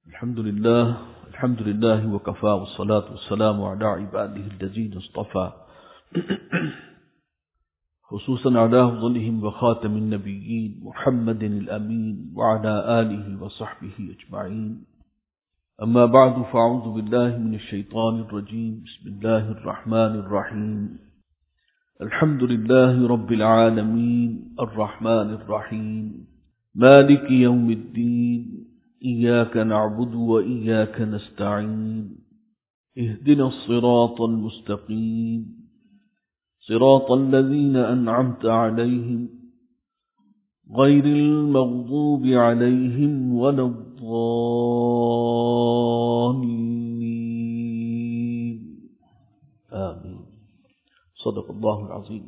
الحمد لله وكفى والصلاة والسلام على عباده الذين اصطفى خصوصا على أفضلهم وخاتم النبيين محمد الأمين وعلى آله وصحبه أجمعين. أما بعد فأعوذ بالله من الشيطان الرجيم. بسم الله الرحمن الرحيم. الحمد لله رب العالمين الرحمن الرحيم مالك يوم الدين إياك نعبد وإياك نستعين اهدنا الصراط المستقيم صراط الذين أنعمت عليهم غير المغضوب عليهم ولا الضالين آمين. صدق الله العظيم.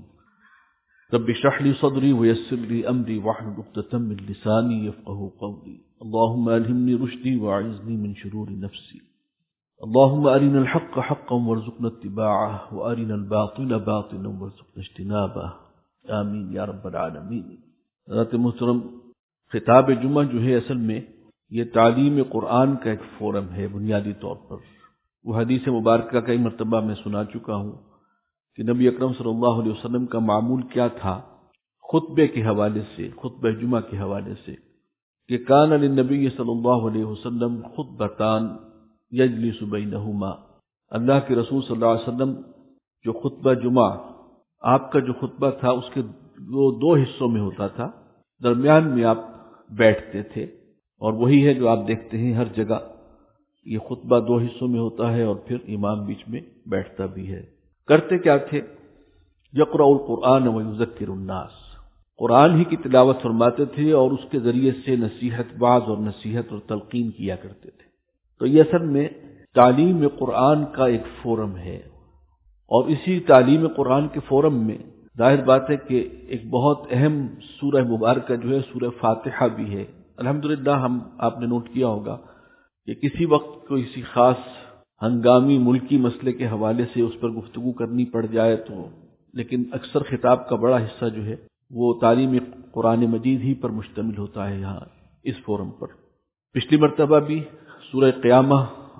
رب اشرح لي صدري ويسر لي أمري واحلل عقدة من لساني يفقهوا قولي. اللهم ألهمني رشدي وأعذني من شرور نفسي. اللهم أرنا الحق حقا وارزقنا اتباعه وأرنا الباطل باطلا وارزقنا اجتنابه آمین یا رب العالمین. حضرت محترم، خطاب جمعہ جو ہے اصل میں یہ تعلیم قرآن کا ایک فورم ہے. بنیادی طور پر وہ حدیث مبارکہ کئی مرتبہ میں سنا چکا ہوں کہ نبی اکرم صلی اللہ علیہ وسلم کا معمول کیا تھا خطبے کے حوالے سے، خطبہ جمعہ کے حوالے سے، کہ کان للنبی صلی اللہ علیہ وسلم خطبتان یجلس بینہما. اللہ کے رسول صلی اللہ علیہ وسلم جو خطبہ جمعہ، آپ کا جو خطبہ تھا اس کے دو حصوں میں ہوتا تھا، درمیان میں آپ بیٹھتے تھے. اور وہی ہے جو آپ دیکھتے ہیں ہر جگہ، یہ خطبہ دو حصوں میں ہوتا ہے اور پھر امام بیچ میں بیٹھتا بھی ہے. کرتے کیا تھے؟ یقرأ القرآن ویذکر الناس، قرآن ہی کی تلاوت فرماتے تھے اور اس کے ذریعے سے نصیحت باز اور نصیحت اور تلقین کیا کرتے تھے. تو یہ اصل میں تعلیم قرآن کا ایک فورم ہے، اور اسی تعلیم قرآن کے فورم میں ظاہر بات ہے کہ ایک بہت اہم سورہ مبارکہ جو ہے سورہ فاتحہ بھی ہے. الحمدللہ آپ نے نوٹ کیا ہوگا کہ کسی وقت کوئی کسی خاص ہنگامی ملکی مسئلے کے حوالے سے اس پر گفتگو کرنی پڑ جائے تو، لیکن اکثر خطاب کا بڑا حصہ جو ہے وہ تعلیم قرآن مجید ہی پر مشتمل ہوتا ہے یہاں اس فورم پر. پچھلی مرتبہ بھی سورہ قیامہ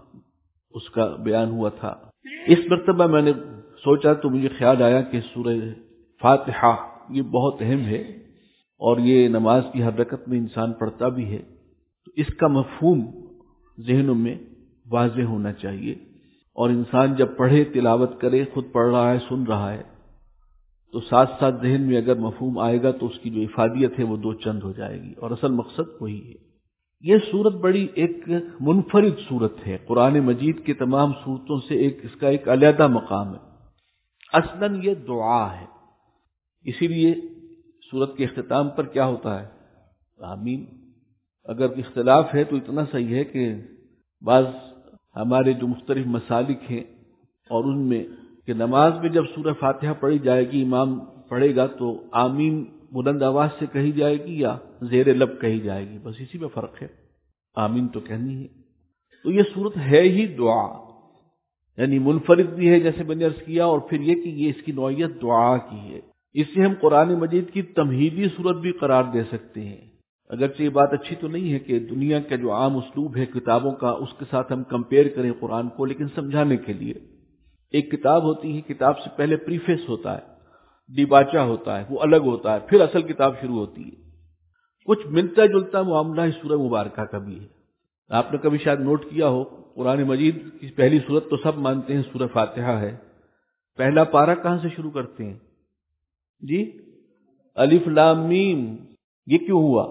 اس کا بیان ہوا تھا. اس مرتبہ میں نے سوچا تو مجھے خیال آیا کہ سورہ فاتحہ یہ بہت اہم ہے اور یہ نماز کی ہر رکعت میں انسان پڑھتا بھی ہے، تو اس کا مفہوم ذہنوں میں واضح ہونا چاہیے. اور انسان جب پڑھے، تلاوت کرے، خود پڑھ رہا ہے، سن رہا ہے، تو ساتھ ساتھ ذہن میں اگر مفہوم آئے گا تو اس کی جو افادیت ہے وہ دو چند ہو جائے گی، اور اصل مقصد وہی ہے. یہ سورت بڑی ایک منفرد سورت ہے، قرآن مجید کے تمام سورتوں سے اس کا ایک علیحدہ مقام ہے. اصلاً یہ دعا ہے، اسی لیے سورت کے اختتام پر کیا ہوتا ہے؟ آمین. اگر اختلاف ہے تو اتنا صحیح ہے کہ بعض ہمارے جو مختلف مسالک ہیں اور ان میں کہ نماز میں جب سورہ فاتحہ پڑھی جائے گی، امام پڑھے گا تو آمین بلند آواز سے کہی جائے گی یا زیر لب کہی جائے گی، بس اسی میں فرق ہے. آمین تو کہنی ہے. تو یہ سورت ہے ہی دعا، یعنی منفرد بھی ہے جیسے میں نے عرض کیا، اور پھر یہ کہ یہ اس کی نوعیت دعا کی ہے. اس سے ہم قرآن مجید کی تمہیدی سورت بھی قرار دے سکتے ہیں. اگرچہ یہ بات اچھی تو نہیں ہے کہ دنیا کا جو عام اسلوب ہے کتابوں کا اس کے ساتھ ہم کمپیئر کریں قرآن کو، لیکن سمجھانے کے لیے ایک کتاب ہوتی ہے، کتاب سے پہلے پریفیس ہوتا ہے، دیباچہ ہوتا ہے، وہ الگ ہوتا ہے، پھر اصل کتاب شروع ہوتی ہے. کچھ ملتا جلتا معاملہ اس سورہ مبارکہ کا بھی ہے. آپ نے کبھی شاید نوٹ کیا ہو، قرآن مجید کی پہلی سورت تو سب مانتے ہیں سورہ فاتحہ ہے. پہلا پارہ کہاں سے شروع کرتے ہیں جی؟ الف لام میم. یہ کیوں ہوا؟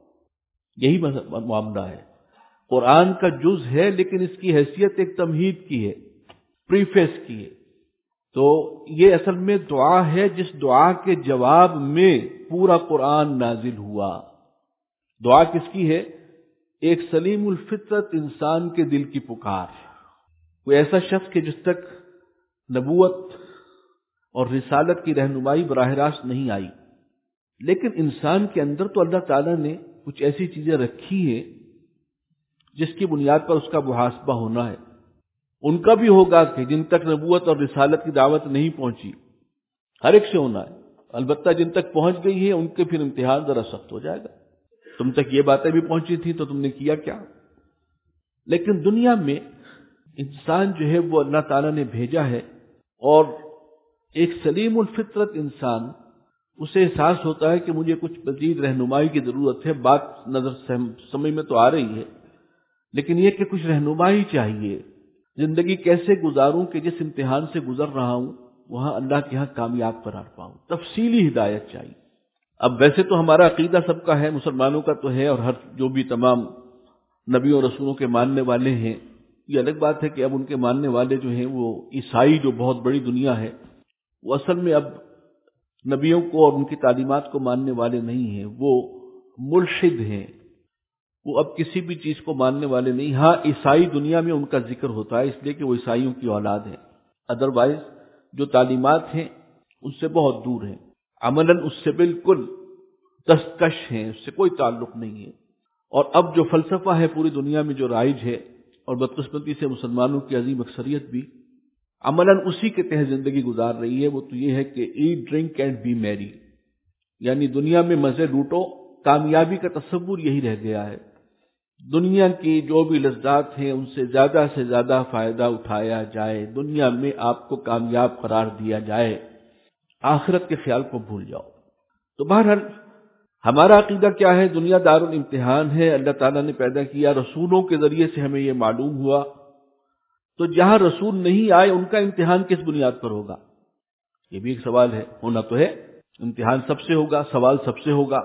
یہی معاملہ ہے. قرآن کا جز ہے لیکن اس کی حیثیت ایک تمہید کی ہے، پریفیس کی ہے. تو یہ اصل میں دعا ہے جس دعا کے جواب میں پورا قرآن نازل ہوا. دعا کس کی ہے؟ ایک سلیم الفطرت انسان کے دل کی پکار. کوئی ایسا شخص کہ جس تک نبوت اور رسالت کی رہنمائی براہ راست نہیں آئی، لیکن انسان کے اندر تو اللہ تعالیٰ نے کچھ ایسی چیزیں رکھی ہیں جس کی بنیاد پر اس کا محاسبہ ہونا ہے. ان کا بھی ہوگا کہ جن تک نبوت اور رسالت کی دعوت نہیں پہنچی، ہر ایک سے ہونا ہے. البتہ جن تک پہنچ گئی ہے ان کے پھر امتحان ذرا سخت ہو جائے گا. تم تک یہ باتیں بھی پہنچی تھی تو تم نے کیا کیا؟ لیکن دنیا میں انسان جو ہے وہ اللہ تعالیٰ نے بھیجا ہے، اور ایک سلیم الفطرت انسان، اسے احساس ہوتا ہے کہ مجھے کچھ مزید رہنمائی کی ضرورت ہے. بات نظر سمجھ میں تو آ رہی ہے، لیکن یہ کہ کچھ رہنمائی چاہیے. زندگی کیسے گزاروں کہ جس امتحان سے گزر رہا ہوں وہاں اللہ کے ہاں کامیاب قرار پاؤں. تفصیلی ہدایت چاہیے. اب ویسے تو ہمارا عقیدہ سب کا ہے، مسلمانوں کا تو ہے، اور ہر جو بھی تمام نبیوں اور رسولوں کے ماننے والے ہیں. یہ الگ بات ہے کہ اب ان کے ماننے والے جو ہیں وہ عیسائی، جو بہت بڑی دنیا ہے، وہ اصل میں اب نبیوں کو اور ان کی تعلیمات کو ماننے والے نہیں ہیں، وہ ملحد ہیں. وہ اب کسی بھی چیز کو ماننے والے نہیں. ہاں، عیسائی دنیا میں ان کا ذکر ہوتا ہے اس لیے کہ وہ عیسائیوں کی اولاد ہے. ادروائز جو تعلیمات ہیں اس سے بہت دور ہیں، عملاً اس سے بالکل دستکش ہیں، اس سے کوئی تعلق نہیں ہے. اور اب جو فلسفہ ہے پوری دنیا میں جو رائج ہے، اور بدقسمتی سے مسلمانوں کی عظیم اکثریت بھی عملاً اسی کے تحت زندگی گزار رہی ہے، وہ تو یہ ہے کہ ایٹ ڈرنک اینڈ بی میری، یعنی دنیا میں مزے لوٹو. کامیابی کا تصور یہی رہ گیا ہے. دنیا کی جو بھی لذات ہیں ان سے زیادہ فائدہ اٹھایا جائے، دنیا میں آپ کو کامیاب قرار دیا جائے، آخرت کے خیال کو بھول جاؤ. تو بہرحال ہمارا عقیدہ کیا ہے؟ دنیا دار الامتحان ہے. اللہ تعالیٰ نے پیدا کیا، رسولوں کے ذریعے سے ہمیں یہ معلوم ہوا. تو جہاں رسول نہیں آئے ان کا امتحان کس بنیاد پر ہوگا؟ یہ بھی ایک سوال ہے. ہونا تو ہے، امتحان سب سے ہوگا، سوال سب سے ہوگا،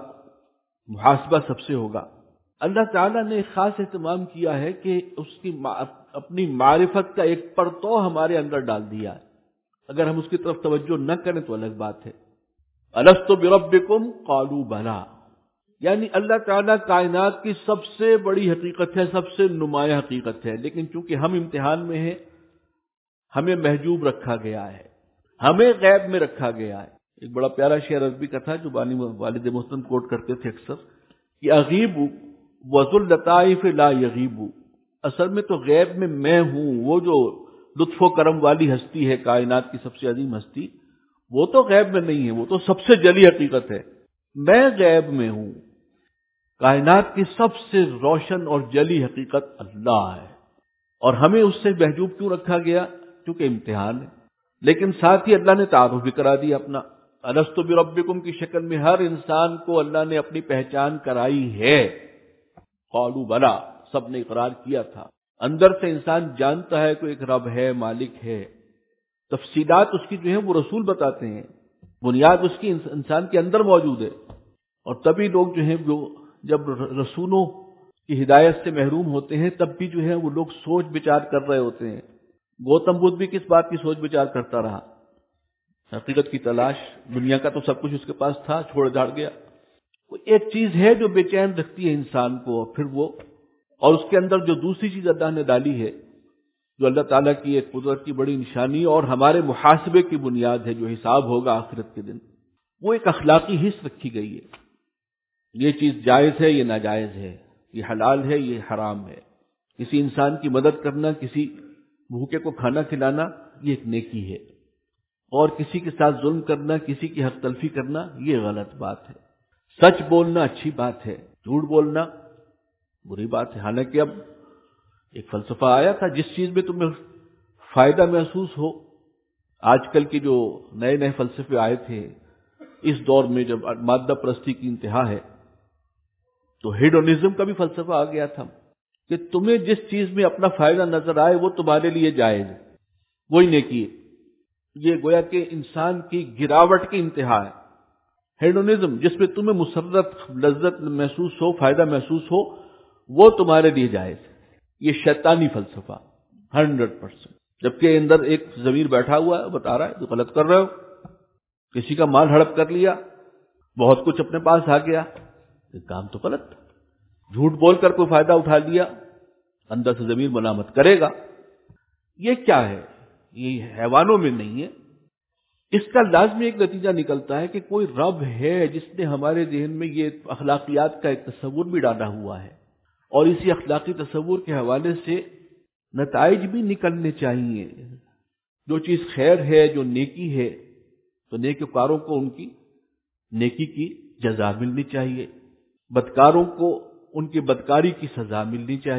محاسبہ سب سے ہوگا. اللہ تعالیٰ نے ایک خاص اہتمام کیا ہے کہ اس کی اپنی معرفت کا ایک پرتو ہمارے اندر ڈال دیا ہے. اگر ہم اس کی طرف توجہ نہ کریں تو الگ بات ہے. الستُ بربکم قالوا بلی، یعنی اللہ تعالیٰ کائنات کی سب سے بڑی حقیقت ہے، سب سے نمایاں حقیقت ہے. لیکن چونکہ ہم امتحان میں ہیں، ہمیں محجوب رکھا گیا ہے، ہمیں غیب میں رکھا گیا ہے. ایک بڑا پیارا شعر عربی کا تھا جو بانی والد محترم کوٹ کرتے تھے اکثر، کہ اغیب وذو اللطائف لا یغیب. اصل میں تو غیب میں میں ہوں، وہ جو لطف و کرم والی ہستی ہے، کائنات کی سب سے عظیم ہستی، وہ تو غیب میں نہیں ہے، وہ تو سب سے جلی حقیقت ہے. میں غیب میں ہوں. کائنات کی سب سے روشن اور جلی حقیقت اللہ ہے، اور ہمیں اس سے محجوب کیوں رکھا گیا؟ کیونکہ امتحان ہے. لیکن ساتھ ہی اللہ نے تعارف بھی کرا دیا اپنا. الستُ بربکم کی شکل میں ہر انسان کو اللہ نے اپنی پہچان کرائی ہے. قالوا بلی، سب نے اقرار کیا تھا. اندر سے انسان جانتا ہے کہ ایک رب ہے، مالک ہے. تفصیلات اس کی جو ہیں وہ رسول بتاتے ہیں، بنیاد اس کی انسان کے اندر موجود ہے. اور تبھی لوگ جو ہیں وہ جب رسولوں کی ہدایت سے محروم ہوتے ہیں تب بھی جو ہے وہ لوگ سوچ بچار کر رہے ہوتے ہیں. گوتم بدھ بھی کس بات کی سوچ بچار کرتا رہا؟ حقیقت کی تلاش. دنیا کا تو سب کچھ اس کے پاس تھا، چھوڑ جھاڑ گیا. ایک چیز ہے جو بے چین رکھتی ہے انسان کو، پھر وہ، اور اس کے اندر جو دوسری چیز اللہ نے ڈالی ہے، جو اللہ تعالیٰ کی ایک قدرت کی بڑی نشانی اور ہمارے محاسبے کی بنیاد ہے، جو حساب ہوگا آخرت کے دن، وہ ایک اخلاقی حص رکھی گئی ہے. یہ چیز جائز ہے، یہ ناجائز ہے، یہ حلال ہے، یہ حرام ہے. کسی انسان کی مدد کرنا، کسی بھوکے کو کھانا کھلانا، یہ ایک نیکی ہے. اور کسی کے ساتھ ظلم کرنا، کسی کی حق تلفی کرنا، یہ غلط بات ہے. سچ بولنا اچھی بات ہے، جھوٹ بولنا بری بات ہے. حالانکہ اب ایک فلسفہ آیا تھا، جس چیز میں تمہیں فائدہ محسوس ہو. آج کل کے جو نئے نئے فلسفے آئے تھے اس دور میں جب مادہ پرستی کی انتہا ہے، تو ہیڈونزم کا بھی فلسفہ آ گیا تھا کہ تمہیں جس چیز میں اپنا فائدہ نظر آئے وہ تمہارے لیے جائز ہے، وہی نیکی ہے. یہ گویا کہ انسان کی گراوٹ کی انتہا ہے. ہیڈونزم، جس میں تمہیں مسرت، لذت محسوس ہو، فائدہ محسوس ہو، وہ تمہارے لیے جائز ہے. یہ شیطانی فلسفہ 100%. جبکہ اندر ایک ضمیر بیٹھا ہوا ہے، بتا رہا ہے کہ غلط کر رہے ہو. کسی کا مال ہڑپ کر لیا، بہت کچھ اپنے پاس آ گیا، یہ کام تو غلط. جھوٹ بول کر کوئی فائدہ اٹھا لیا، اندر سے ضمیر ملامت کرے گا. یہ کیا ہے؟ یہ حیوانوں میں نہیں ہے. اس کا لازمی ایک نتیجہ نکلتا ہے کہ کوئی رب ہے جس نے ہمارے ذہن میں یہ اخلاقیات کا ایک تصور بھی ڈالا ہوا ہے، اور اسی اخلاقی تصور کے حوالے سے نتائج بھی نکلنے چاہیے. جو چیز خیر ہے، جو نیکی ہے، تو نیکوکاروں کو ان کی نیکی کی جزا ملنی چاہیے، بدکاروں کو ان کی بدکاری کی سزا ملنی چاہیے.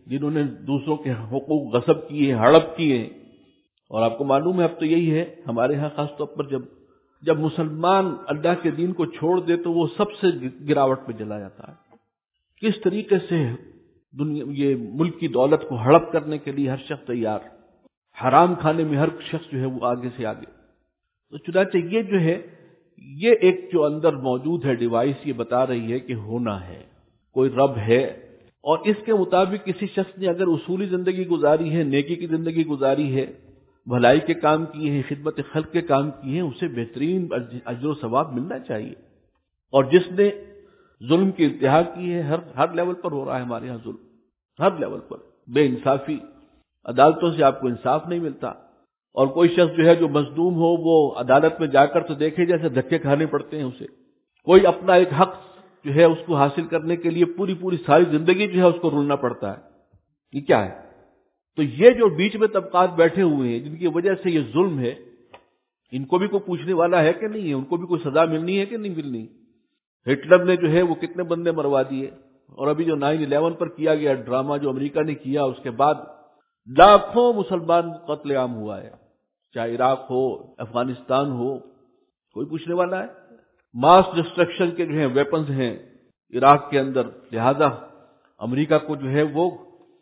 جنہوں نے دوسروں کے حقوق غصب کیے ہیں، ہڑپ کیے ہیں. اور آپ کو معلوم ہے اب تو یہی ہے ہمارے ہاں خاص طور پر جب مسلمان اللہ کے دین کو چھوڑ دے تو وہ سب سے گراوٹ پہ چلا جاتا ہے. کس طریقے سے دنیا یہ ملک کی دولت کو ہڑپ کرنے کے لیے ہر شخص تیار، حرام کھانے میں ہر شخص جو ہے وہ آگے سے آگے. تو چنانچہ یہ جو ہے یہ ایک جو اندر موجود ہے ڈیوائس یہ بتا رہی ہے کہ ہونا ہے، کوئی رب ہے، اور اس کے مطابق کسی شخص نے اگر اصولی زندگی گزاری ہے، نیکی کی زندگی گزاری ہے، بھلائی کے کام کیے ہیں، خدمت خلق کے کام کیے ہیں، اسے بہترین اجر و ثواب ملنا چاہیے. اور جس نے ظلم کی انتہا کی ہے، ہر لیول پر ہو رہا ہے ہمارے ہاں ظلم، ہر لیول پر بے انصافی، عدالتوں سے آپ کو انصاف نہیں ملتا. اور کوئی شخص جو ہے جو مظلوم ہو وہ عدالت میں جا کر تو دیکھے جیسے دھکے کھانے پڑتے ہیں اسے. کوئی اپنا ایک حق جو ہے اس کو حاصل کرنے کے لیے پوری ساری زندگی جو ہے اس کو رولنا پڑتا ہے. یہ کیا ہے؟ تو یہ جو بیچ میں طبقات بیٹھے ہوئے ہیں جن کی وجہ سے یہ ظلم ہے، ان کو بھی کوئی پوچھنے والا ہے کہ نہیں ہے؟ ان کو بھی کوئی سزا ملنی ہے کہ نہیں ملنی؟ ہٹلر نے جو ہے وہ کتنے بندے مروا دیے، اور ابھی جو 9/11 پر کیا گیا ڈرامہ جو امریکہ نے کیا، اس کے بعد لاکھوں مسلمان قتل عام ہوا ہے، چاہے عراق ہو، افغانستان ہو، کوئی پوچھنے والا ہے؟ ماس ڈسٹرکشن کے جو ہیں ویپنز ہیں عراق کے اندر، لہذا امریکہ کو جو ہے وہ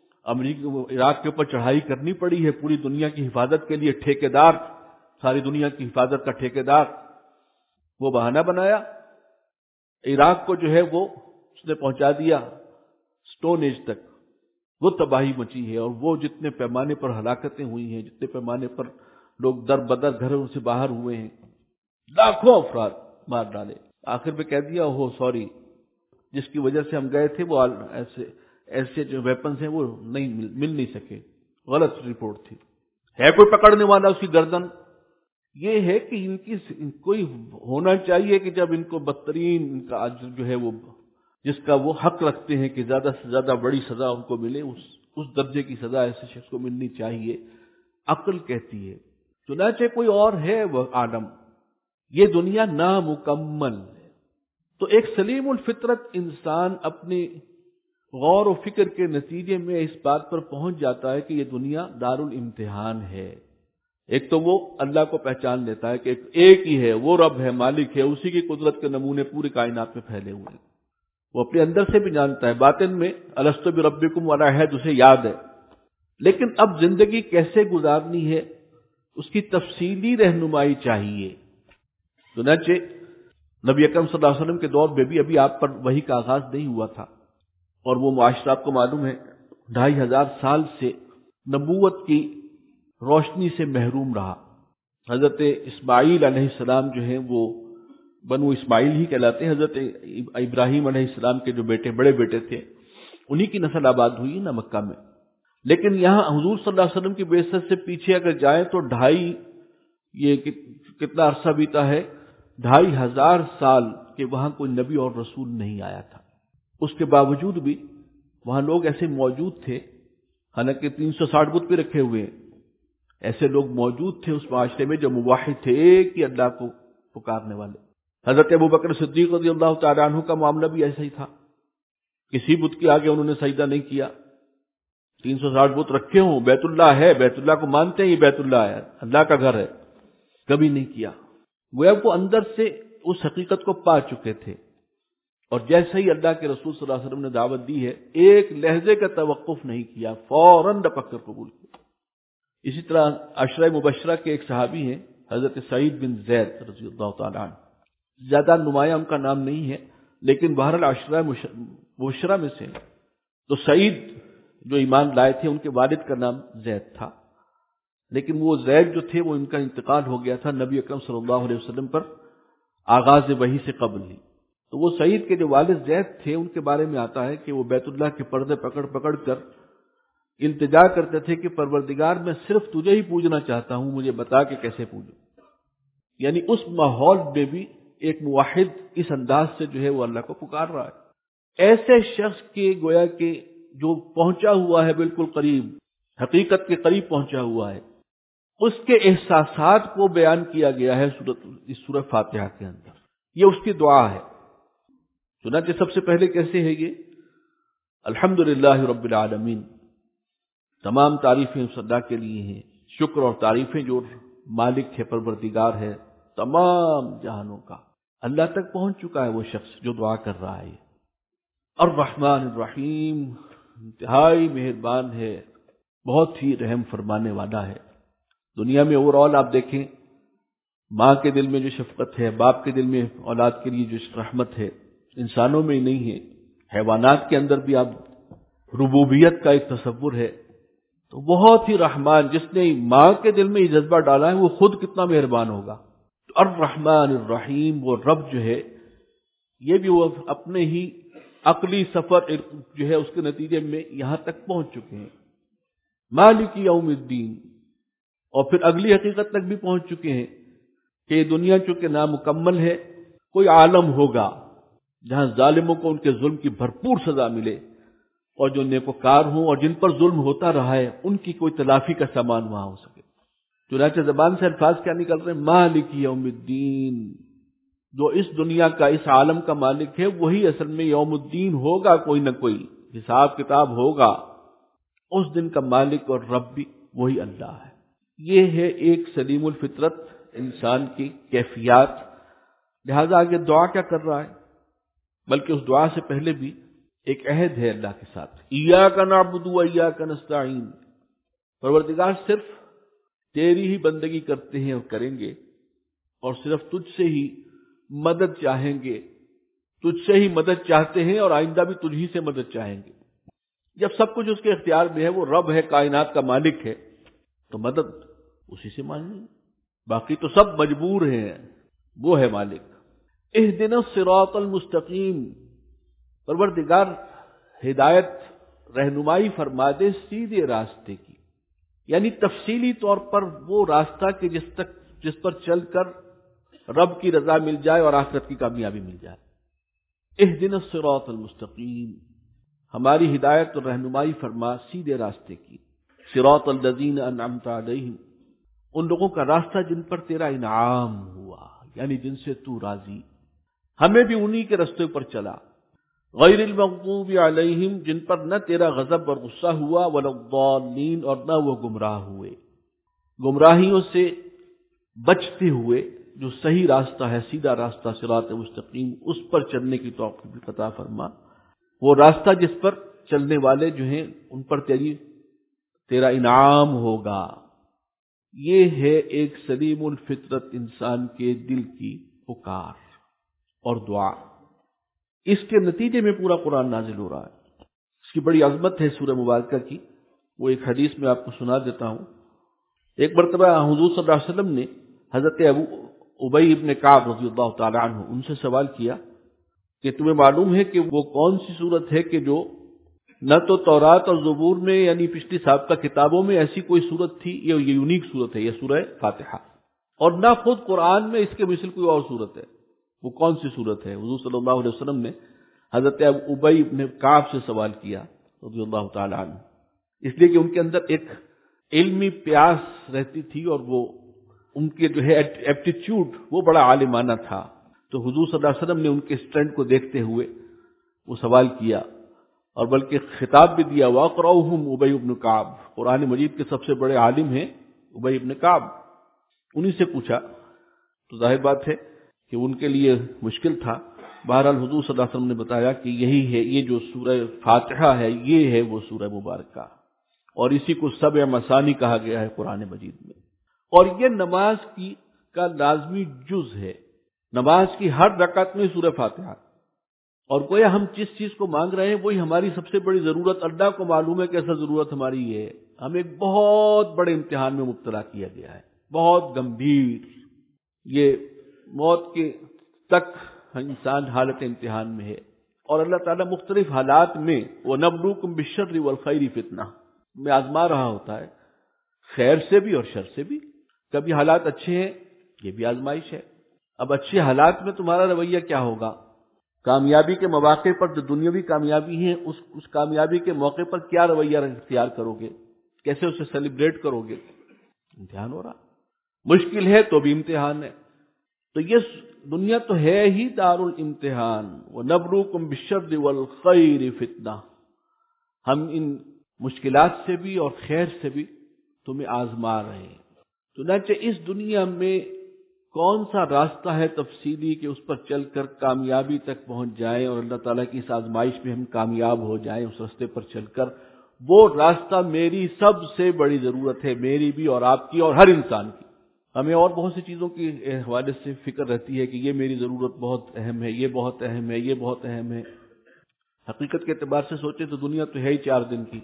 عراق کے اوپر چڑھائی کرنی پڑی ہے پوری دنیا کی حفاظت کے لیے. ٹھیکیدار، ساری دنیا کی حفاظت کا ٹھیکیدار، وہ بہانہ بنایا. عراق کو جو ہے وہ اس نے پہنچا دیا سٹون ایج تک. وہ تباہی مچی ہے، اور وہ جتنے پیمانے پر ہلاکتیں ہوئی ہیں، جتنے پیمانے پر لوگ در بدر گھروں سے باہر ہوئے ہیں، لاکھوں افراد مار ڈالے. آخر میں کہہ دیا ہو سوری، جس کی وجہ سے ہم گئے تھے وہ ایسے جو ویپنز ہیں وہ مل نہیں سکے، غلط رپورٹ تھی. ہے کوئی پکڑنے والا اس کی گردن؟ یہ ہے کہ ان کی کوئی ہونا چاہیے کہ جب ان کو بدترین ان کا اجر جو ہے وہ جس کا وہ حق رکھتے ہیں کہ زیادہ سے زیادہ بڑی سزا ان کو ملے، اس درجے کی سزا ایسے شخص کو ملنی چاہیے. عقل کہتی ہے. چنانچہ کوئی اور ہے وہ عالم، یہ دنیا نامکمل ہے. تو ایک سلیم الفطرت انسان اپنے غور و فکر کے نتیجے میں اس بات پر پہنچ جاتا ہے کہ یہ دنیا دارالامتحان ہے. ایک تو وہ اللہ کو پہچان لیتا ہے کہ ایک ہی ہے، وہ رب ہے، مالک ہے، اسی کی قدرت کے نمونے پوری کائنات میں پھیلے ہوئے ہیں. وہ اپنے اندر سے بھی جانتا ہے، باطن میں الستو بربکم والا ہے اسے یاد ہے. لیکن اب زندگی کیسے گزارنی ہے اس کی تفصیلی رہنمائی چاہیے. چنانچہ نبی اکرم صلی اللہ علیہ وسلم کے دور میں بھی ابھی آپ پر وحی کا آغاز نہیں ہوا تھا، اور وہ معاشرہ آپ کو معلوم ہے 2500 سال سے نبوت کی روشنی سے محروم رہا. حضرت اسماعیل علیہ السلام جو ہیں وہ بنو اسماعیل ہی کہلاتے ہیں. حضرت ابراہیم علیہ السلام کے جو بڑے بیٹے تھے انہی کی نسل آباد ہوئی نا مکہ میں. لیکن یہاں حضور صلی اللہ علیہ وسلم کی بعثت سے پیچھے اگر جائیں تو یہ کتنا عرصہ بیتا ہے، 2500 سال کہ وہاں کوئی نبی اور رسول نہیں آیا تھا. اس کے باوجود بھی وہاں لوگ ایسے موجود تھے، حالانکہ 360 بت بھی رکھے ہوئے ہیں، ایسے لوگ موجود تھے اس معاشرے میں جو موحد تھے، ایک ہی اللہ کو پکارنے والے. حضرت ابوبکر صدیق رضی اللہ تعالیٰ عنہ کا معاملہ بھی ایسا ہی تھا. کسی بت کے آگے انہوں نے سجدہ نہیں کیا. 360 بت رکھے ہوں، بیت اللہ ہے، بیت اللہ کو مانتے ہیں، یہ بیت اللہ ہے، اللہ کا گھر ہے، کبھی نہیں کیا. وہ اب وہ اندر سے اس حقیقت کو پا چکے تھے. اور جیسے ہی اللہ کے رسول صلی اللہ علیہ وسلم نے دعوت دی ہے، ایک لہجے کا توقف نہیں کیا، فوراً لپک کر قبول کیا. اسی طرح عشرہ مبشرہ کے ایک صحابی ہیں حضرت سعید بن زید رضی اللہ تعالیٰ عنہ. زیادہ نمایاں ان کا نام نہیں ہے، لیکن بہرحال عشرہ مبشرہ میں سے. تو سعید جو ایمان لائے تھے ان کے والد کا نام زید تھا، لیکن وہ زید جو تھے وہ ان کا انتقال ہو گیا تھا نبی اکرم صلی اللہ علیہ وسلم پر آغاز وحی سے قبل ہی. تو وہ سعید کے جو والد زید تھے ان کے بارے میں آتا ہے کہ وہ بیت اللہ کے پردے پکڑ کر التجا کرتے تھے کہ پروردگار میں صرف تجھے ہی پوجنا چاہتا ہوں، مجھے بتا کہ کیسے پوجوں. یعنی اس ماحول میں بھی ایک موحد اس انداز سے جو ہے وہ اللہ کو پکار رہا ہے. ایسے شخص کے گویا کہ جو پہنچا ہوا ہے بالکل قریب، حقیقت کے قریب پہنچا ہوا ہے، اس کے احساسات کو بیان کیا گیا ہے اس سورہ فاتحہ کے اندر. یہ اس کی دعا ہے. چنانچہ سب سے پہلے کیسے ہے یہ؟ الحمدللہ رب العالمین، تمام تعریفیں اس اللہ کے لیے ہیں، شکر اور تعریفیں جو مالک ہے، پروردگار ہے تمام جہانوں کا، اللہ تک پہنچ چکا ہے وہ شخص جو دعا کر رہا ہے۔ الرحمن الرحیم، انتہائی مہربان ہے، بہت ہی رحم فرمانے والا ہے۔ دنیا میں اوور آل آپ دیکھیں، ماں کے دل میں جو شفقت ہے، باپ کے دل میں اولاد کے لیے جو رحمت ہے، انسانوں میں ہی نہیں ہے، حیوانات کے اندر بھی آپ ربوبیت کا ایک تصور ہے، تو بہت ہی رحمان، جس نے ماں کے دل میں یہ جذبہ ڈالا ہے وہ خود کتنا مہربان ہوگا۔ تو الرحمن الرحیم، وہ رب جو ہے، یہ بھی وہ اپنے ہی عقلی سفر جو ہے اس کے نتیجے میں یہاں تک پہنچ چکے ہیں۔ مالک یوم الدین، اور پھر اگلی حقیقت تک بھی پہنچ چکے ہیں کہ یہ دنیا چونکہ نامکمل ہے، کوئی عالم ہوگا جہاں ظالموں کو ان کے ظلم کی بھرپور سزا ملے، اور جو نیکوکار ہوں اور جن پر ظلم ہوتا رہا ہے ان کی کوئی تلافی کا سامان وہاں ہو سکے۔ چنانچہ زبان سے الفاظ کیا نکل رہے ہیں؟ مالک یوم الدین، جو اس دنیا کا، اس عالم کا مالک ہے، وہی اصل میں یوم الدین ہوگا، کوئی نہ کوئی حساب کتاب ہوگا، اس دن کا مالک اور رب بھی وہی اللہ ہے۔ یہ ہے ایک سلیم الفطرت انسان کی کیفیات۔ لہذا آگے دعا کیا کر رہا ہے؟ بلکہ اس دعا سے پہلے بھی ایک عہد ہے اللہ کے ساتھ، ایاک نعبد و ایاک نستعین، پروردگار صرف تیری ہی بندگی کرتے ہیں اور کریں گے، اور صرف تجھ سے ہی مدد چاہیں گے، تجھ سے ہی مدد چاہتے ہیں، اور آئندہ بھی تجھ ہی سے مدد چاہیں گے۔ جب سب کچھ اس کے اختیار میں ہے، وہ رب ہے، کائنات کا مالک ہے، تو مدد اسی سے مانگنی، باقی تو سب مجبور ہیں، وہ ہے مالک۔ اہدنا الصراط المستقیم، پروردگار ہدایت، رہنمائی فرما دے سیدھے راستے کی، یعنی تفصیلی طور پر وہ راستہ کہ جس پر چل کر رب کی رضا مل جائے اور آخرت کی کامیابی مل جائے۔ اہدنا الصراط المستقیم، ہماری ہدایت اور رہنمائی فرما سیدھے راستے کی۔ صراط الذین انعمت علیہم، ان لوگوں کا راستہ جن پر تیرا انعام ہوا، یعنی جن سے تو راضی، ہمیں بھی انہی کے راستے پر چلا۔ غیر المغضوب علیہم، جن پر نہ تیرا غضب اور غصہ ہوا، ولا الضالین، اور نہ وہ گمراہ ہوئے، گمراہیوں سے بچتے ہوئے جو صحیح راستہ ہے، سیدھا راستہ صراط مستقیم، اس پر چلنے کی توفیق عطا فرما۔ وہ راستہ جس پر چلنے والے جو ہیں ان پر تیرا انعام ہوگا۔ یہ ہے ایک سلیم الفطرت انسان کے دل کی پکار اور دعا۔ اس کے نتیجے میں پورا قرآن نازل ہو رہا ہے۔ اس کی بڑی عظمت ہے سورہ مبارکہ کی، وہ ایک حدیث میں آپ کو سنا دیتا ہوں۔ ایک مرتبہ حضور صلی اللہ علیہ وسلم نے حضرت ابی ابن کعب رضی اللہ تعالی عنہ ان سے سوال کیا کہ تمہیں معلوم ہے کہ وہ کون سی صورت ہے کہ جو نہ تو تورات اور زبور میں یعنی پچھلی سابقہ کتابوں میں ایسی کوئی صورت تھی، یہ یونیک صورت ہے، یہ سورہ فاتحہ، اور نہ خود قرآن میں اس کے مثل کوئی اور صورت ہے۔ وہ کون سی صورت ہے؟ حضور صلی اللہ علیہ وسلم نے حضرت ابی ابن کعب سے سوال کیا رضی اللہ تعالی عنہ، اس لیے کہ ان کے اندر ایک علمی پیاس رہتی تھی، اور وہ ان کے جو ہے ایپٹیچیوڈ وہ بڑا عالمانہ تھا۔ تو حضور صلی اللہ علیہ وسلم نے ان کے اسٹرینتھ کو دیکھتے ہوئے وہ سوال کیا، اور بلکہ خطاب بھی دیا، وَاقْرَؤْهُمْ ابی ابن کعب، قرآن مجید کے سب سے بڑے عالم ہیں ابی ابن کعب، انہی سے پوچھا۔ تو ظاہر بات ہے کہ ان کے لیے مشکل تھا۔ بہرحال حضور صلی اللہ علیہ وسلم نے بتایا کہ یہی ہے، یہ جو سورہ فاتحہ ہے یہ ہے وہ سورہ مبارکہ، اور اسی کو سبع مثانی کہا گیا ہے قرآن مجید میں، اور یہ نماز کا لازمی جز ہے۔ نماز کی ہر رکعت میں سورہ فاتحہ، اور گویا ہم جس چیز کو مانگ رہے ہیں وہی ہماری سب سے بڑی ضرورت، اللہ کو معلوم ہے کیسا ضرورت ہماری یہ ہے۔ ہم ایک بہت بڑے امتحان میں مبتلا کیا گیا ہے، بہت گمبھیر، یہ موت کے تک انسان حالت امتحان میں ہے، اور اللہ تعالیٰ مختلف حالات میں وَنَبْلُوكُمْ بِالشَّرِّ وَالْخَيْرِ فِتْنَةً میں آزما رہا ہوتا ہے، خیر سے بھی اور شر سے بھی۔ کبھی حالات اچھے ہیں، یہ بھی آزمائش ہے۔ اب اچھے حالات میں تمہارا رویہ کیا ہوگا؟ کامیابی کے مواقع پر جو دنیاوی کامیابی ہے، اس کامیابی کے موقع پر کیا رویہ اختیار کرو گے؟ کیسے اسے سیلیبریٹ کرو گے؟ امتحان ہو رہا، مشکل ہے تو بھی امتحان ہے۔ تو یہ دنیا تو ہے ہی دار الامتحان، وَنَبْلُوكُمْ بِالشَّرِّ وَالْخَيْرِ فِتْنَةً، ہم ان مشکلات سے بھی اور خیر سے بھی تمہیں آزما رہے ہیں۔ چنانچہ اس دنیا میں کون سا راستہ ہے تفصیلی کہ اس پر چل کر کامیابی تک پہنچ جائیں اور اللہ تعالیٰ کی اس آزمائش میں ہم کامیاب ہو جائیں اس راستے پر چل کر، وہ راستہ میری سب سے بڑی ضرورت ہے، میری بھی اور آپ کی اور ہر انسان کی۔ ہمیں اور بہت سی چیزوں کے حوالے سے فکر رہتی ہے کہ یہ میری ضرورت بہت اہم ہے، یہ بہت اہم ہے، یہ بہت اہم ہے۔ حقیقت کے اعتبار سے سوچیں تو دنیا تو ہے ہی 4 دن کی،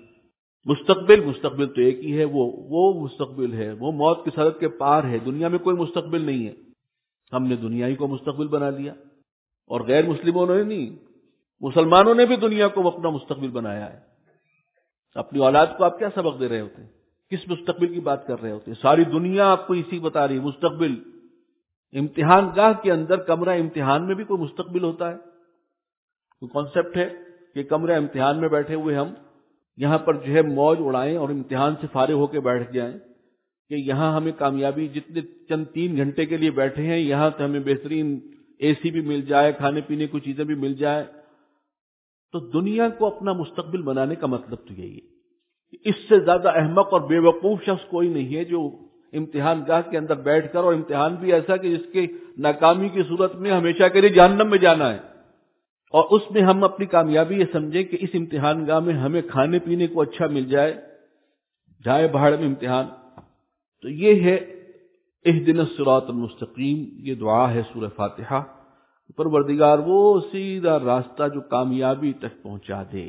مستقبل تو ایک ہی ہے، وہ مستقبل ہے، وہ موت کی سرحد کے پار ہے۔ دنیا میں کوئی مستقبل نہیں ہے، ہم نے دنیا ہی کو مستقبل بنا لیا، اور غیر مسلموں نے نہیں، مسلمانوں نے بھی دنیا کو اپنا مستقبل بنایا ہے۔ اپنی اولاد کو آپ کیا سبق دے رہے ہوتے ہیں؟ کس مستقبل کی بات کر رہے ہوتے ہیں؟ ساری دنیا آپ کو اسی بتا رہی ہے، مستقبل۔ امتحان گاہ کے اندر کمرہ امتحان میں بھی کوئی مستقبل ہوتا ہے؟ کوئی کانسیپٹ ہے کہ کمرہ امتحان میں بیٹھے ہوئے ہم یہاں پر جو ہے موج اڑائیں اور امتحان سے فارغ ہو کے بیٹھ جائیں کہ یہاں ہمیں کامیابی، جتنے چند 3 گھنٹے کے لیے بیٹھے ہیں یہاں تو ہمیں بہترین اے سی بھی مل جائے، کھانے پینے کی چیزیں بھی مل جائے؟ تو دنیا کو اپنا مستقبل بنانے کا مطلب تو یہی ہے۔ اس سے زیادہ احمق اور بے وقوف شخص کوئی نہیں ہے جو امتحان گاہ کے اندر بیٹھ کر، اور امتحان بھی ایسا کہ جس کے ناکامی کی صورت میں ہمیشہ کے لیے جہنم میں جانا ہے، اور اس میں ہم اپنی کامیابی یہ سمجھیں کہ اس امتحان گاہ میں ہمیں کھانے پینے کو اچھا مل جائے بہاڑ میں امتحان۔ تو یہ ہے اہدنا الصراط المستقیم، یہ دعا ہے سورہ فاتحہ۔ پروردگار وہ سیدھا راستہ جو کامیابی تک پہنچا دے،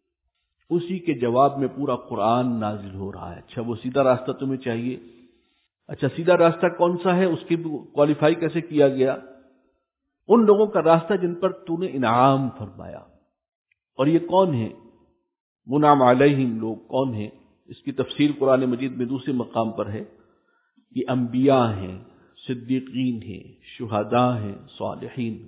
اسی کے جواب میں پورا قرآن نازل ہو رہا ہے۔ اچھا وہ سیدھا راستہ تمہیں چاہیے، اچھا سیدھا راستہ کون سا ہے؟ اس کی کوالیفائی کیسے کیا گیا؟ ان لوگوں کا راستہ جن پر تو نے انعام فرمایا۔ اور یہ کون ہے منعم علیہم؟ لوگ کون ہیں؟ اس کی تفسیر قرآن مجید میں دوسرے مقام پر ہے۔ یہ انبیاء ہیں، صدیقین ہیں، شہداء ہیں، صالحین۔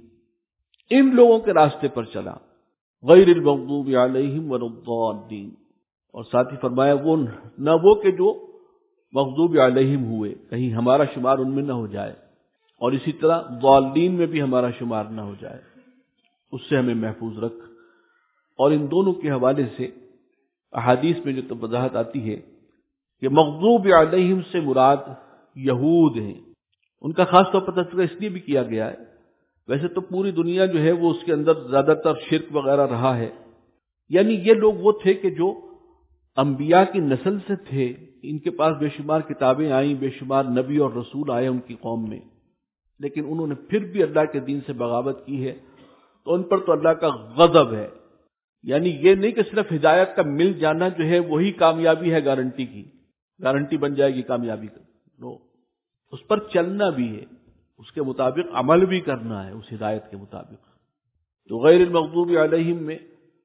ان لوگوں کے راستے پر چلا، غیر المغضوب علیہم ولا الضالین۔ اور ساتھ ہی فرمایا وہ کہ جو مغضوب علیہم ہوئے، کہیں ہمارا شمار ان میں نہ ہو جائے، اور اسی طرح ضالین میں بھی ہمارا شمار نہ ہو جائے، اس سے ہمیں محفوظ رکھ۔ اور ان دونوں کے حوالے سے احادیث میں جو وضاحت آتی ہے کہ مغضوب علیہم سے مراد یہود ہیں، ان کا خاص طور پر تذکرہ اس لیے بھی کیا گیا ہے، ویسے تو پوری دنیا جو ہے وہ اس کے اندر زیادہ تر شرک وغیرہ رہا ہے، یعنی یہ لوگ وہ تھے کہ جو انبیاء کی نسل سے تھے، ان کے پاس بے شمار کتابیں آئیں، بے شمار نبی اور رسول آئے ان کی قوم میں، لیکن انہوں نے پھر بھی اللہ کے دین سے بغاوت کی ہے، تو ان پر تو اللہ کا غضب ہے۔ یعنی یہ نہیں کہ صرف ہدایت کا مل جانا جو ہے وہی کامیابی ہے، گارنٹی بن جائے گی کامیابی کا، نو، اس پر چلنا بھی ہے، اس کے مطابق عمل بھی کرنا ہے، اس ہدایت کے مطابق۔ تو غیر المغضوب علیہم میں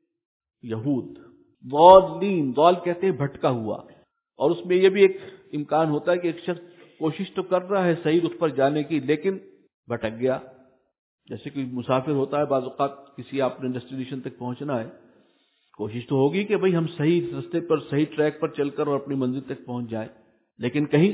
یہود، ضالین، ضال کہتے ہیں بھٹکا ہوا، اور اس میں یہ بھی ایک امکان ہوتا ہے کہ ایک شخص کوشش تو کر رہا ہے صحیح رخ پر جانے کی، لیکن بھٹک گیا۔ جیسے کوئی مسافر ہوتا ہے، بعض اوقات کسی آپ نے ڈیسٹینیشن تک پہنچنا ہے، کوشش تو ہوگی کہ بھئی ہم صحیح راستے پر، صحیح ٹریک پر چل کر اور اپنی منزل تک پہنچ جائیں، لیکن کہیں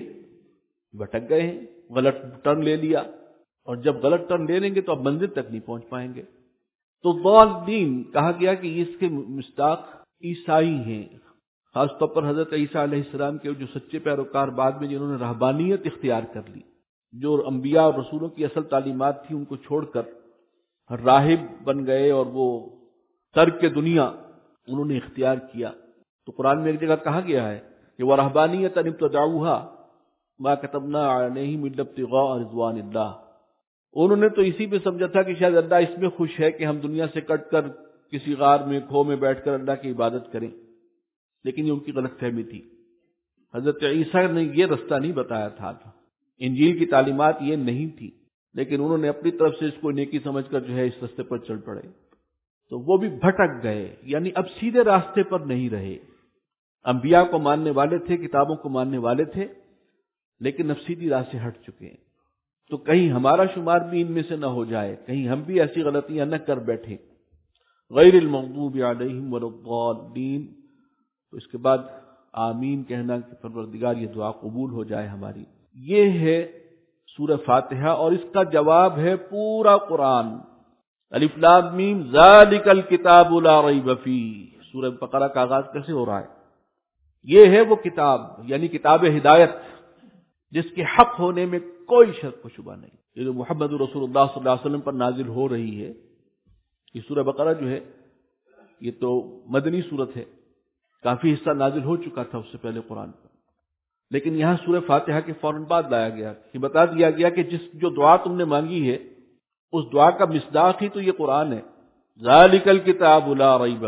بھٹک گئے ہیں، غلط ٹرن لے لیا، اور جب غلط ٹرن لے لیں گے تو اب منزل تک نہیں پہنچ پائیں گے۔ تو ضالین کہا گیا کہ اس کے مصداق عیسائی ہیں، خاص طور پر حضرت عیسیٰ علیہ السلام کے جو سچے پیروکار بعد میں جنہوں نے رہبانیت اختیار کر لی، جو انبیاء اور رسولوں کی اصل تعلیمات تھی ان کو چھوڑ کر راہب بن گئے، اور وہ ترک دنیا انہوں نے اختیار کیا۔ تو قرآن میں ایک جگہ کہا گیا ہے کہ وَرَهْبَانِيَّةً ابْتَدَعُوهَا مَا كَتَبْنَا عَلَيْهِمْ إِلَّا ابْتِغَاءَ رِضْوَانِ اللَّهِ۔ انہوں نے تو اسی پہ سمجھا تھا کہ شاید اللہ اس میں خوش ہے کہ ہم دنیا سے کٹ کر کسی غار میں، کھو میں بیٹھ کر اللہ کی عبادت کریں، لیکن یہ ان کی غلط فہمی تھی۔ حضرت عیسیٰ نے یہ رستہ نہیں بتایا تھا، انجیل کی تعلیمات یہ نہیں تھی، لیکن انہوں نے اپنی طرف سے اس کو نیکی سمجھ کر جو ہے اس راستے پر چل پڑے، تو وہ بھی بھٹک گئے، یعنی اب سیدھے راستے پر نہیں رہے۔ انبیاء کو ماننے والے تھے، کتابوں کو ماننے والے تھے، لیکن اب سیدھی راہ سے ہٹ چکے ہیں۔ تو کہیں ہمارا شمار بھی ان میں سے نہ ہو جائے، کہیں ہم بھی ایسی غلطیاں نہ کر بیٹھیں۔ غیر المغضوب علیہم ولا الضالین۔ تو اس کے بعد آمین کہنا کہ پروردگار یہ دعا قبول ہو جائے ہماری۔ یہ ہے سورہ فاتحہ، اور اس کا جواب ہے پورا قرآن۔ الف لام میم ذالک الکتاب لا ریب فیہ۔ سورہ بقرہ کا آغاز کیسے ہو رہا ہے؟ یہ ہے وہ کتاب، یعنی کتاب ہدایت، جس کے حق ہونے میں کوئی شک و شبہ نہیں۔ یہ جو محمد رسول اللہ صلی اللہ علیہ وسلم پر نازل ہو رہی ہے، یہ سورہ بقرہ جو ہے یہ تو مدنی سورت ہے، کافی حصہ نازل ہو چکا تھا اس سے پہلے قرآن پر، لیکن یہاں سورہ فاتحہ کے فوراً بعد لایا گیا کہ بتا دیا گیا کہ جو دعا تم نے مانگی ہے اس دعا کا مصداق ہی تو یہ قرآن ہے۔ ذالک الکتاب لا ریب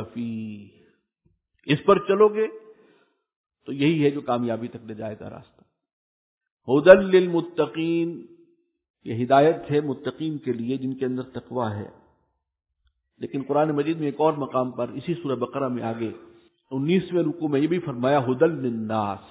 فیہ، اس پر چلو گے تو یہی ہے جو کامیابی تک لے جائے گا راستہ۔ ھدی للمتقین، یہ ہدایت ہے متقین کے لیے جن کے اندر تقوی ہے۔ لیکن قرآن مجید میں ایک اور مقام پر اسی سورہ بقرہ میں آگے 19ویں رکوع میں یہ بھی فرمایا ھدی للناس،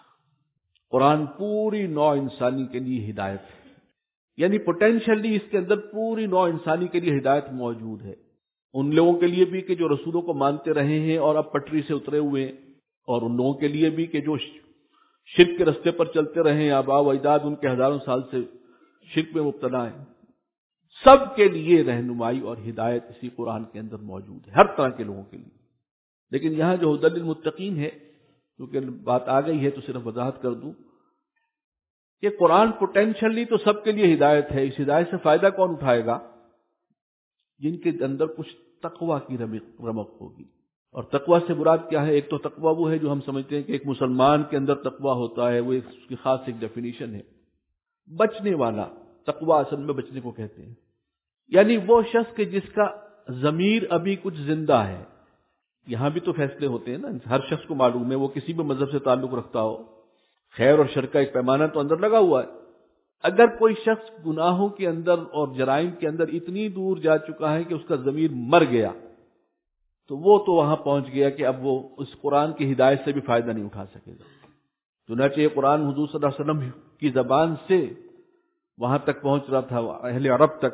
قرآن پوری نوع انسانی کے لیے ہدایت ہے، یعنی پوٹینشلی اس کے اندر پوری نوع انسانی کے لیے ہدایت موجود ہے۔ ان لوگوں کے لیے بھی کہ جو رسولوں کو مانتے رہے ہیں اور اب پٹری سے اترے ہوئے ہیں، اور ان لوگوں کے لیے بھی کہ جو شرک کے رستے پر چلتے رہے ہیں، آباء و اجداد ان کے ہزاروں سال سے شرک میں مبتلا ہیں، سب کے لیے رہنمائی اور ہدایت اسی قرآن کے اندر موجود ہے، ہر طرح کے لوگوں کے لیے۔ لیکن یہاں جو ھدی للمتقین ہے، کیونکہ بات آ گئی ہے تو صرف وضاحت کر دوں کہ قرآن پوٹینشلی تو سب کے لیے ہدایت ہے۔ اس ہدایت سے فائدہ کون اٹھائے گا؟ جن کے اندر کچھ تقوی کی رمق ہوگی۔ اور تقوی سے مراد کیا ہے؟ ایک تو تقوی وہ ہے جو ہم سمجھتے ہیں کہ ایک مسلمان کے اندر تقوی ہوتا ہے، وہ اس کی خاص ایک ڈیفینیشن ہے، بچنے والا۔ تقوی اصل میں بچنے کو کہتے ہیں، یعنی وہ شخص کہ جس کا ضمیر ابھی کچھ زندہ ہے۔ یہاں بھی تو فیصلے ہوتے ہیں نا، ہر شخص کو معلوم ہے، وہ کسی بھی مذہب سے تعلق رکھتا ہو، خیر اور شر کا ایک پیمانہ تو اندر لگا ہوا ہے۔ اگر کوئی شخص گناہوں کے اندر اور جرائم کے اندر اتنی دور جا چکا ہے کہ اس کا ضمیر مر گیا، تو وہ تو وہاں پہنچ گیا کہ اب وہ اس قرآن کی ہدایت سے بھی فائدہ نہیں اٹھا سکے گا۔ چنانچہ یہ قرآن حضور صلی اللہ علیہ وسلم کی زبان سے وہاں تک پہنچ رہا تھا، اہل عرب تک،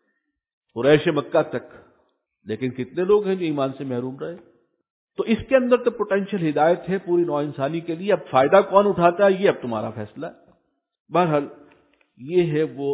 قریش مکہ تک، لیکن کتنے لوگ ہیں جو ایمان سے محروم رہے؟ تو اس کے اندر تو پوٹینشیل ہدایت ہے پوری نوع انسانی کے لیے۔ اب فائدہ کون اٹھاتا ہے یہ اب تمہارا فیصلہ ہے۔ بہرحال یہ ہے وہ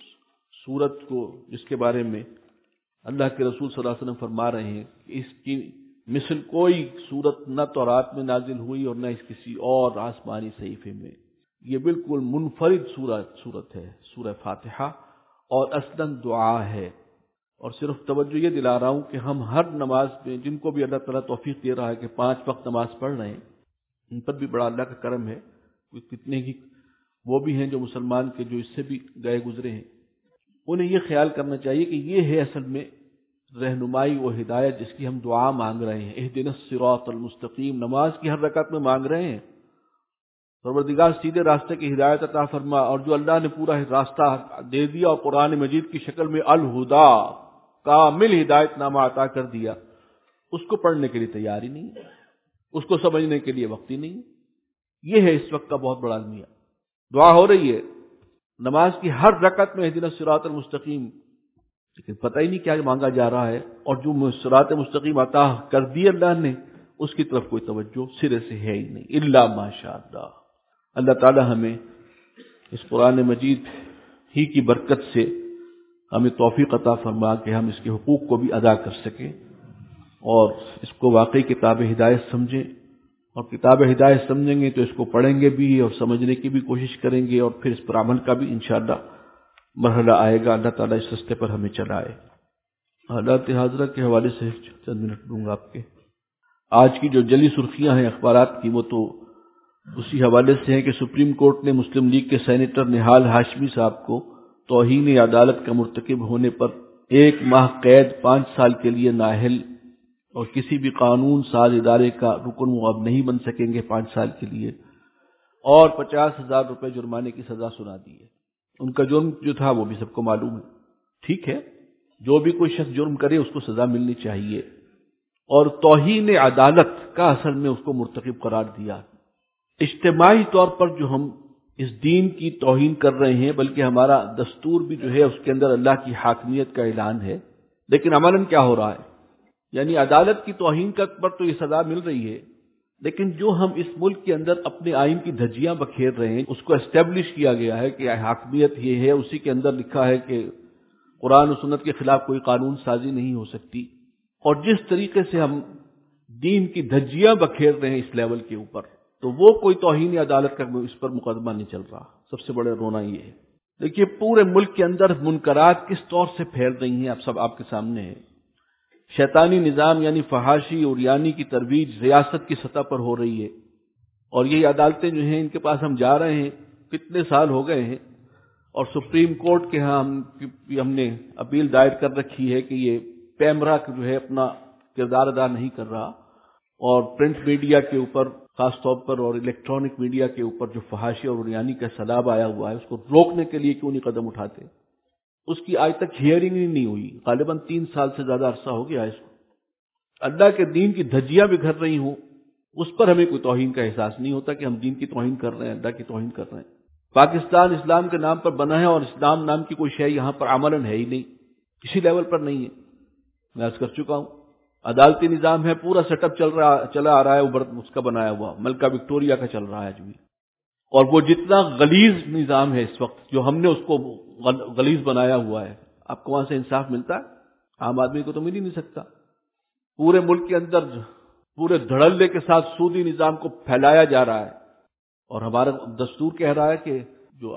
سورت کو جس کے بارے میں اللہ کے رسول صلی اللہ علیہ وسلم فرما رہے ہیں کہ اس کی مثل کوئی سورت نہ تورات میں نازل ہوئی اور نہ اس کسی اور آسمانی صحیفے میں۔ یہ بالکل منفرد سورت ہے، سورہ فاتحہ، اور اصلاً دعا ہے۔ اور صرف توجہ یہ دلا رہا ہوں کہ ہم ہر نماز میں جن کو بھی اللہ تعالیٰ توفیق دے رہا ہے کہ 5 وقت نماز پڑھ رہے ہیں، ان پر بھی بڑا اللہ کا کرم ہے۔ کتنے ہی وہ بھی ہیں جو مسلمان کے جو اس سے بھی گئے گزرے ہیں، انہیں یہ خیال کرنا چاہیے کہ یہ ہے اصل میں رہنمائی و ہدایت جس کی ہم دعا مانگ رہے ہیں۔ اہدنا الصراط المستقیم نماز کی ہر رکعت میں مانگ رہے ہیں، پروردگار سیدھے راستے کی ہدایت عطا فرما۔ اور جو اللہ نے پورا راستہ دے دیا اور قرآن مجید کی شکل میں الہدا کامل ہدایت نامہ عطا کر دیا، اس کو پڑھنے کے لیے تیار ہی نہیں، اس کو سمجھنے کے لیے وقت ہی نہیں۔ یہ ہے اس وقت کا بہت بڑا المیہ۔ دعا ہو رہی ہے نماز کی ہر رکعت میں اہدنا الصراط المستقیم، لیکن پتہ ہی نہیں کیا مانگا جا رہا ہے، اور جو صراط مستقیم عطا کر دی اللہ نے اس کی طرف کوئی توجہ سرے سے ہے ہی نہیں، الا ماشاء اللہ۔ اللہ تعالی ہمیں اس قرآن مجید ہی کی برکت سے ہمیں توفیق عطا فرما کہ ہم اس کے حقوق کو بھی ادا کر سکیں اور اس کو واقعی کتاب ہدایت سمجھیں، اور کتاب ہدایت سمجھیں گے تو اس کو پڑھیں گے بھی اور سمجھنے کی بھی کوشش کریں گے، اور پھر اس پر عمل کا بھی انشاءاللہ مرحلہ آئے گا۔ اللہ تعالیٰ اس راستے پر ہمیں چلائے۔ حالات حاضرہ کے حوالے سے چند منٹ دوں گا آپ کے۔ آج کی جو جلی سرخیاں ہیں اخبارات کی وہ تو اسی حوالے سے ہیں کہ سپریم کورٹ نے مسلم لیگ کے سینیٹر نہال ہاشمی صاحب کو توہین عدالت کا مرتکب ہونے پر 1 ماہ قید 5 سال کے لیے نااہل اور کسی بھی قانون ساز ادارے کا رکن وہ اب نہیں بن سکیں گے 5 سال کے لیے، اور 50,000 روپے جرمانے کی سزا سنا دی ہے۔ ان کا جرم جو تھا وہ بھی سب کو معلوم ہے، ٹھیک ہے، جو بھی کوئی شخص جرم کرے اس کو سزا ملنی چاہیے، اور توہین عدالت کا اصل میں اس کو مرتکب قرار دیا۔ اجتماعی طور پر جو ہم اس دین کی توہین کر رہے ہیں، بلکہ ہمارا دستور بھی جو ہے اس کے اندر اللہ کی حاکمیت کا اعلان ہے، لیکن عملاً کیا ہو رہا ہے؟ یعنی عدالت کی توہین پر تو یہ سزا مل رہی ہے، لیکن جو ہم اس ملک کے اندر اپنے آئین کی دھجیاں بکھیر رہے ہیں، اس کو اسٹیبلش کیا گیا ہے کہ حاکمیت یہ ہے، اسی کے اندر لکھا ہے کہ قرآن و سنت کے خلاف کوئی قانون سازی نہیں ہو سکتی، اور جس طریقے سے ہم دین کی دھجیاں بکھیر رہے ہیں اس لیول کے اوپر، تو وہ کوئی توہین عدالت کا اس پر مقدمہ نہیں چل رہا. سب سے بڑا رونا یہ ہے. دیکھیے پورے ملک کے اندر منکرات کس طور سے پھیل رہی ہیں آپ کے سامنے ہے. شیطانی نظام یعنی فحاشی اور یعنی کی ترویج ریاست کی سطح پر ہو رہی ہے، اور یہی عدالتیں جو ہیں ان کے پاس ہم جا رہے ہیں، کتنے سال ہو گئے ہیں، اور سپریم کورٹ کے ہاں ہم نے اپیل دائر کر رکھی ہے کہ یہ پیمرا جو ہے اپنا کردار ادا نہیں کر رہا، اور پرنٹ میڈیا کے اوپر خاص طور پر اور الیکٹرانک میڈیا کے اوپر جو فحاشی اور عریانی کا سیلاب آیا ہوا ہے اس کو روکنے کے لیے کیوں نہیں قدم اٹھاتے. اس کی آج تک ہیئرنگ ہی نہیں ہوئی، غالباً 3 سال سے زیادہ عرصہ ہو گیا اس کو. اللہ کے دین کی دھجیاں بکھر رہی ہوں، اس پر ہمیں کوئی توہین کا احساس نہیں ہوتا کہ ہم دین کی توہین کر رہے ہیں، اللہ کی توہین کر رہے ہیں. پاکستان اسلام کے نام پر بنا ہے اور اسلام نام کی کوئی شے یہاں پر عملاً ہے ہی نہیں، کسی لیول پر نہیں ہے. میں عرض کر چکا ہوں، عدالتی نظام ہے، پورا سیٹ اپ چلا آ رہا ہے، اس کا بنایا ہوا ملکہ وکٹوریہ کا چل رہا ہے آج بھی. اور وہ جتنا غلیظ نظام ہے اس وقت جو ہم نے اس کو غلیظ بنایا ہوا ہے، آپ کو وہاں سے انصاف ملتا ہے؟ عام آدمی کو تو مل ہی نہیں سکتا. پورے ملک کے اندر پورے دھڑلے کے ساتھ سودی نظام کو پھیلایا جا رہا ہے، اور ہمارا دستور کہہ رہا ہے کہ جو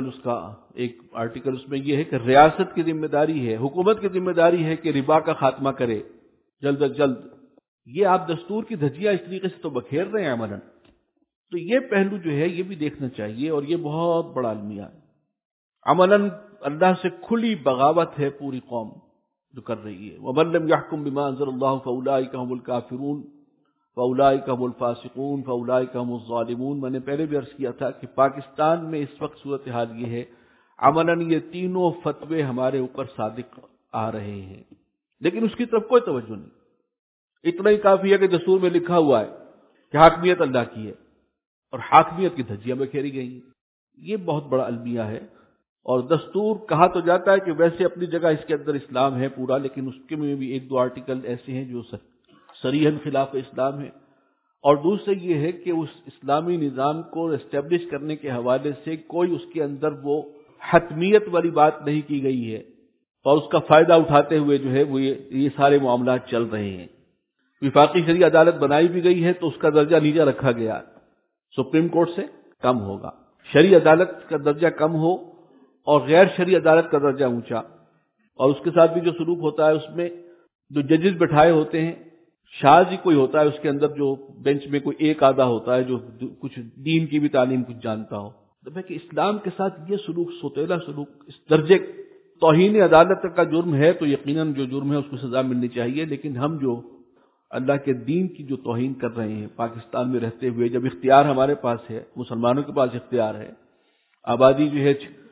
ایک آرٹیکل اس میں یہ ہے کہ ریاست کی ذمہ داری ہے، حکومت کی ذمہ داری ہے کہ ربا کا خاتمہ کرے جلد از جلد. یہ آپ دستور کی دھجیاں اس طریقے سے تو بکھیر رہے ہیں عملاً. تو یہ پہلو جو ہے یہ بھی دیکھنا چاہیے، اور یہ بہت بڑا المیہ ہے. عملاً اللہ سے کھلی بغاوت ہے پوری قوم جو کر رہی ہے. وَمَن لَّمْ يَحْكُم بِمَا أَنزَلَ اللَّهُ فَأُولَٰئِكَ هُمُ الْكَافِرُونَ فَأُولَٰئِكَ هُمُ الْفَاسِقُونَ فَأُولَٰئِكَ هُمُ الظَّالِمُونَ. میں نے پہلے بھی عرض کیا تھا کہ پاکستان میں اس وقت صورتحال یہ ہے، عملاً یہ تینوں فتوے ہمارے اوپر صادق آ رہے ہیں، لیکن اس کی طرف کوئی توجہ نہیں. اتنا ہی کافی ہے کہ دستور میں لکھا ہوا ہے کہ حاکمیت اللہ کی ہے، اور حاکمیت کی دھجیاں بکھیری گئی ہیں. یہ بہت بڑا المیہ ہے. اور دستور کہا تو جاتا ہے کہ ویسے اپنی جگہ اس کے اندر اسلام ہے پورا، لیکن اس کے میں بھی 1-2 آرٹیکل ایسے ہیں جو صریحاً خلاف اسلام ہے. اور دوسرے یہ ہے کہ اس اسلامی نظام کو اسٹیبلش کرنے کے حوالے سے کوئی اس کے اندر وہ حتمیت والی بات نہیں کی گئی ہے، اور اس کا فائدہ اٹھاتے ہوئے جو ہے وہ یہ سارے معاملات چل رہے ہیں. وفاقی شرعی عدالت بنائی بھی گئی ہے تو اس کا درجہ نیچا رکھا گیا، سپریم کورٹ سے کم ہوگا. شرعی عدالت کا درجہ کم ہو اور غیر شرعی عدالت کا درجہ اونچا. اور اس کے ساتھ بھی جو سلوک ہوتا ہے اس میں جو ججز بٹھائے ہوتے ہیں، شاذ ہی کوئی ہوتا ہے اس کے اندر جو بینچ میں کوئی ایک آدھا ہوتا ہے جو کچھ دین کی بھی تعلیم کچھ جانتا ہو. تو کہ اسلام کے ساتھ یہ سلوک، سوتیلا سلوک، اس درجے توہین عدالت کا جرم ہے تو یقیناً جو جرم ہے اس کو سزا ملنی چاہیے. لیکن ہم جو اللہ کے دین کی جو توہین کر رہے ہیں پاکستان میں رہتے ہوئے، جب اختیار ہمارے پاس ہے، مسلمانوں کے پاس اختیار ہے، آبادی جو ہے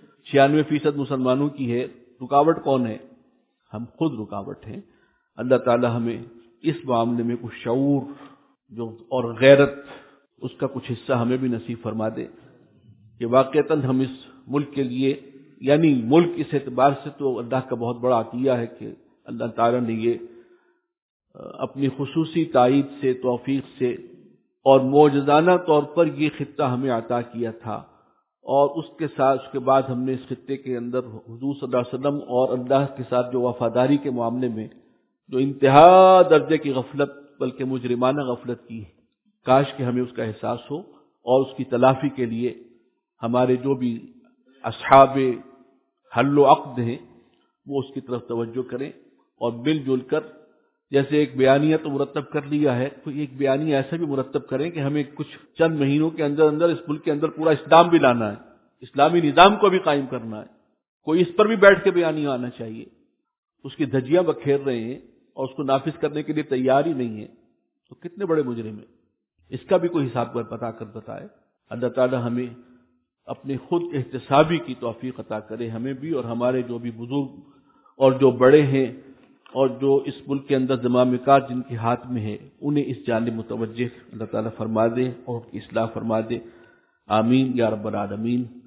96% مسلمانوں کی ہے، رکاوٹ کون ہے؟ ہم خود رکاوٹ ہیں. اللہ تعالی ہمیں اس معاملے میں کچھ شعور اور غیرت، اس کا کچھ حصہ ہمیں بھی نصیب فرما دے کہ واقعتاً ہم اس ملک کے لیے، یعنی ملک اس اعتبار سے تو اللہ کا بہت بڑا عطیہ ہے کہ اللہ تعالی نے یہ اپنی خصوصی تائید سے، توفیق سے اور معجزانہ طور پر یہ خطہ ہمیں عطا کیا تھا. اور اس کے بعد ہم نے اس خطے کے اندر حضور صلی اللہ علیہ وسلم اور اللہ کے ساتھ جو وفاداری کے معاملے میں جو انتہا درجے کی غفلت، بلکہ مجرمانہ غفلت کی، کاش کہ ہمیں اس کا احساس ہو، اور اس کی تلافی کے لیے ہمارے جو بھی اصحاب حل و عقد ہیں وہ اس کی طرف توجہ کریں، اور مل جل کر جیسے ایک بیانیہ تو مرتب کر لیا ہے، تو ایک بیانیہ ایسا بھی مرتب کریں کہ ہمیں کچھ چند مہینوں کے اندر اندر اس ملک کے اندر پورا اسلام بھی لانا ہے، اسلامی نظام کو بھی قائم کرنا ہے. کوئی اس پر بھی بیٹھ کے بیانیہ آنا چاہیے. اس کی دھجیاں بکھیر رہے ہیں اور اس کو نافذ کرنے کے لیے تیار ہی نہیں ہے، تو کتنے بڑے مجرم ہیں. اس کا بھی کوئی حساب بتا کر بتائے. اللہ تعالی ہمیں اپنے خود احتسابی کی توفیق عطا کرے، ہمیں بھی اور ہمارے جو بھی بزرگ اور جو بڑے ہیں اور جو اس ملک کے اندر زمام کار جن کے ہاتھ میں ہے انہیں اس جانب متوجہ اللہ تعالیٰ فرما دے اور ان کی اصلاح فرما دے. آمین یا رب العالمین.